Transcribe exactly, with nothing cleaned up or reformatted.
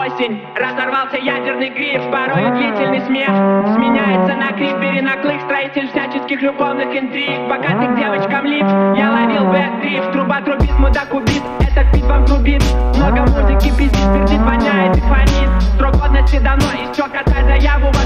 осень, разорвался ядерный гриф. Порою длительный смех сменяется на крик, перенаклык строитель всяческих любовных интриг. Богатых девочкам лифт, я ловил бэк-дрифт. Труба трубит, мудак убит, этот бит вам трубит. Много музыки пиздит, пердит, воняет и фонит. Срок годности давно истек, отдай заяву.